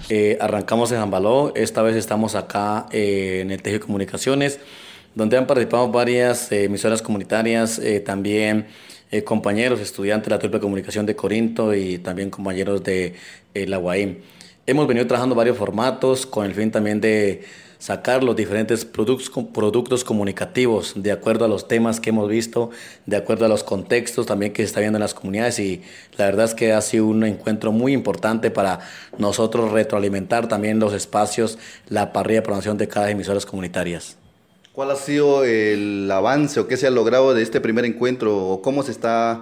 Arrancamos en Jambaló, esta vez estamos acá en el Tejido de Comunicaciones, donde han participado varias emisoras comunitarias, también compañeros, estudiantes de la Triple Comunicación de Corinto y también compañeros de la UAM. Hemos venido trabajando varios formatos con el fin también de sacar los diferentes productos comunicativos de acuerdo a los temas que hemos visto, de acuerdo a los contextos también que se está viendo en las comunidades, y la verdad es que ha sido un encuentro muy importante para nosotros retroalimentar también los espacios, la parrilla de programación de cada emisoras comunitarias. ¿Cuál ha sido el avance o qué se ha logrado de este primer encuentro o cómo se está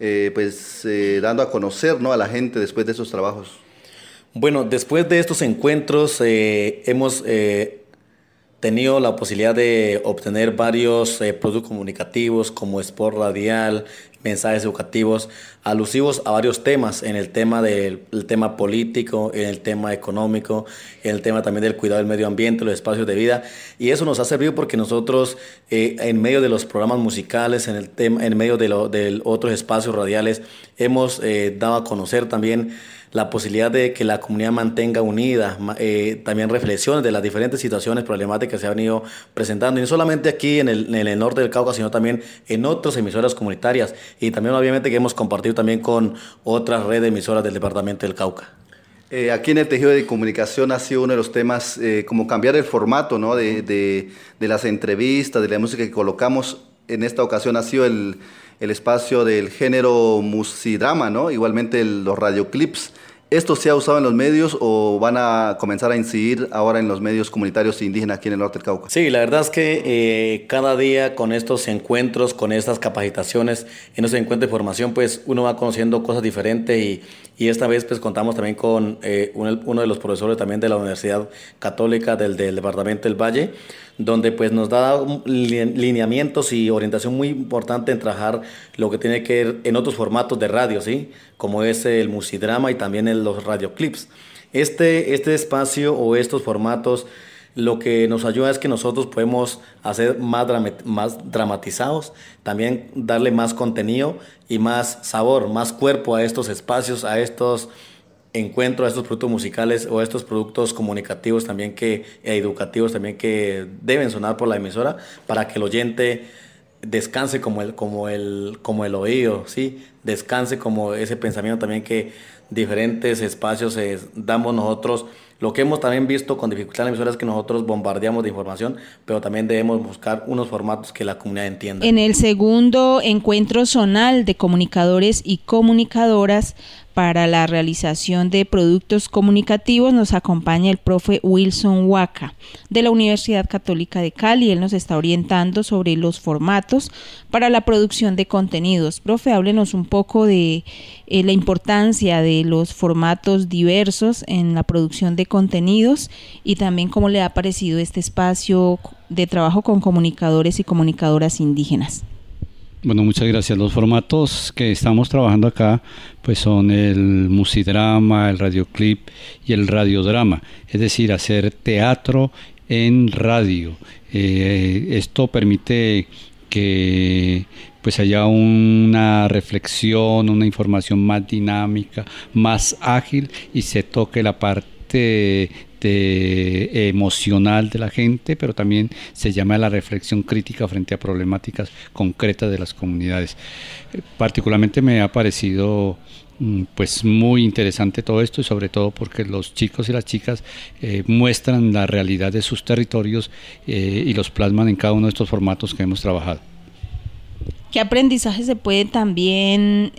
dando a conocer, ¿no?, a la gente después de esos trabajos? Bueno, después de estos encuentros hemos tenido la posibilidad de obtener varios productos comunicativos como spot radial, mensajes educativos alusivos a varios temas, en el tema político, en el tema económico, en el tema también del cuidado del medio ambiente, los espacios de vida, y eso nos ha servido porque nosotros en medio de los programas musicales, en medio de otros espacios radiales, hemos dado a conocer también la posibilidad de que la comunidad mantenga unida, también reflexiones de las diferentes situaciones problemáticas que se han venido presentando, y no solamente aquí en el norte del Cauca, sino también en otras emisoras comunitarias, y también obviamente que hemos compartido también con otras redes de emisoras del departamento del Cauca. Aquí en el Tejido de Comunicación ha sido uno de los temas, como cambiar el formato, ¿no?, de las entrevistas, de la música que colocamos. En esta ocasión ha sido el espacio del género musidrama, ¿no?, igualmente los radioclips. ¿Esto se ha usado en los medios o van a comenzar a incidir ahora en los medios comunitarios indígenas aquí en el norte del Cauca? Sí, la verdad es que cada día con estos encuentros, con estas capacitaciones, en estos encuentros de formación, pues uno va conociendo cosas diferentes, y esta vez pues contamos también con uno de los profesores también de la Universidad Católica del Departamento del Valle, donde pues nos da lineamientos y orientación muy importante en trabajar lo que tiene que ver en otros formatos de radio, ¿sí?, como es el musidrama y también los radioclips. Este espacio o estos formatos lo que nos ayuda es que nosotros podemos hacer más dramatizados, también darle más contenido y más sabor, más cuerpo a estos espacios, a estos encuentros, a estos productos musicales o a estos productos comunicativos también educativos también que deben sonar por la emisora para que el oyente descanse como el oído, ¿sí? Descanse como ese pensamiento también que diferentes espacios damos nosotros. Lo que hemos también visto con dificultad en la emisora es que nosotros bombardeamos de información, pero también debemos buscar unos formatos que la comunidad entienda. En el segundo encuentro zonal de comunicadores y comunicadoras para la realización de productos comunicativos nos acompaña el profe Wilson Huaca de la Universidad Católica de Cali. Él nos está orientando sobre los formatos para la producción de contenidos. Profe, háblenos un poco de la importancia de los formatos diversos en la producción de contenidos y también cómo le ha parecido este espacio de trabajo con comunicadores y comunicadoras indígenas. Bueno, muchas gracias. Los formatos que estamos trabajando acá pues son el musidrama, el radioclip y el radiodrama, es decir, hacer teatro en radio. Esto permite que pues haya una reflexión, una información más dinámica, más ágil, y se toque la parte emocional de la gente, pero también se llama a la reflexión crítica frente a problemáticas concretas de las comunidades. Particularmente me ha parecido pues muy interesante todo esto, y sobre todo porque los chicos y las chicas muestran la realidad de sus territorios y los plasman en cada uno de estos formatos que hemos trabajado. ¿Qué aprendizaje se puede también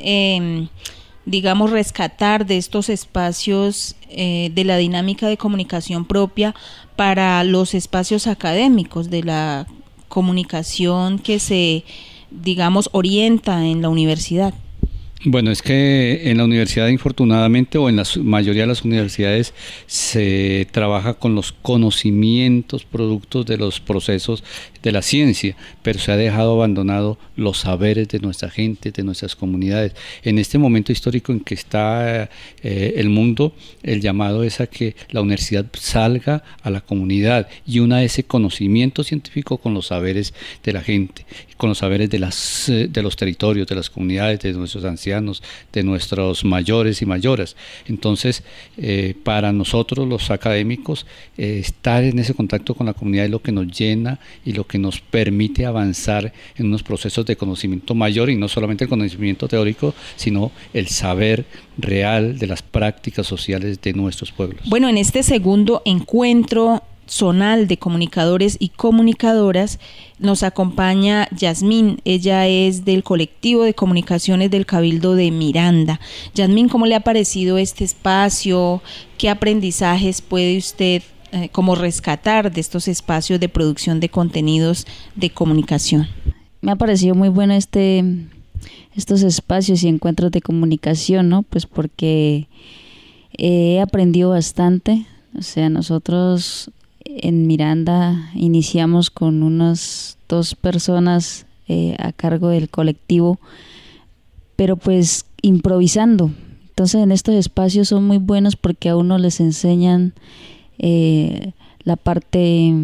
rescatar de estos espacios de la dinámica de comunicación propia para los espacios académicos de la comunicación que se, orienta en la universidad? Bueno, es que en la universidad, infortunadamente, o en la mayoría de las universidades, se trabaja con los conocimientos productos de los procesos de la ciencia, pero se ha dejado abandonado los saberes de nuestra gente, de nuestras comunidades. En este momento histórico en que está el mundo, el llamado es a que la universidad salga a la comunidad y una ese conocimiento científico con los saberes de la gente, con los saberes de los territorios, de las comunidades, de nuestros ancianos, ancianos, de nuestros mayores y mayoras. Entonces, para nosotros los académicos, estar en ese contacto con la comunidad es lo que nos llena y lo que nos permite avanzar en unos procesos de conocimiento mayor, y no solamente el conocimiento teórico, sino el saber real de las prácticas sociales de nuestros pueblos. Bueno, en este segundo encuentro zonal de comunicadores y comunicadoras nos acompaña Yasmín. Ella es del colectivo de comunicaciones del Cabildo de Miranda. Yasmín, ¿cómo le ha parecido este espacio? ¿Qué aprendizajes puede usted como rescatar de estos espacios de producción de contenidos de comunicación? Me ha parecido muy bueno estos espacios y encuentros de comunicación, ¿no? Pues porque he aprendido bastante. O sea, nosotros en Miranda iniciamos con unas 2 personas a cargo del colectivo, pero pues improvisando. Entonces en estos espacios son muy buenos porque a uno les enseñan la parte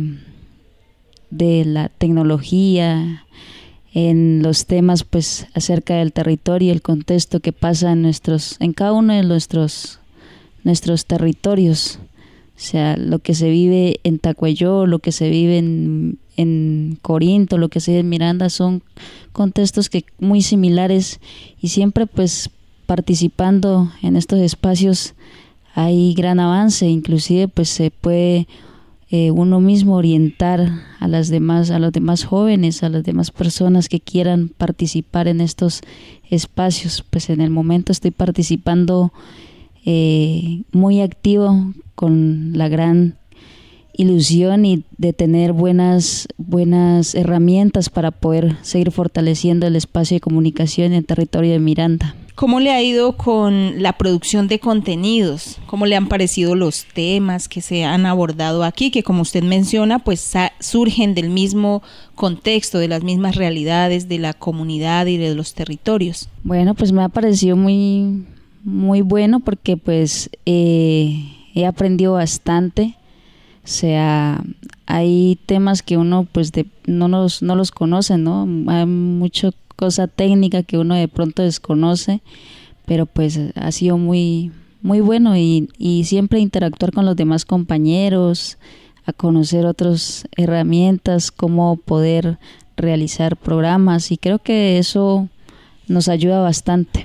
de la tecnología, en los temas pues acerca del territorio y el contexto que pasa en cada uno de nuestros territorios. O sea, lo que se vive en Tacuayó, lo que se vive en Corinto, lo que se vive en Miranda, son contextos muy similares, y siempre pues participando en estos espacios hay gran avance. Inclusive pues se puede uno mismo orientar a los demás jóvenes, a las demás personas que quieran participar en estos espacios. Pues en el momento estoy participando muy activo, con la gran ilusión y de tener buenas herramientas para poder seguir fortaleciendo el espacio de comunicación en el territorio de Miranda. ¿Cómo le ha ido con la producción de contenidos? ¿Cómo le han parecido los temas que se han abordado aquí, que como usted menciona, pues surgen del mismo contexto, de las mismas realidades de la comunidad y de los territorios? Bueno, pues me ha parecido muy bueno porque pues he aprendido bastante. O sea, hay temas que uno pues no los conoce, ¿no? Hay mucha cosa técnica que uno de pronto desconoce, pero pues ha sido muy bueno, y siempre interactuar con los demás compañeros, a conocer otras herramientas, cómo poder realizar programas, y creo que eso nos ayuda bastante.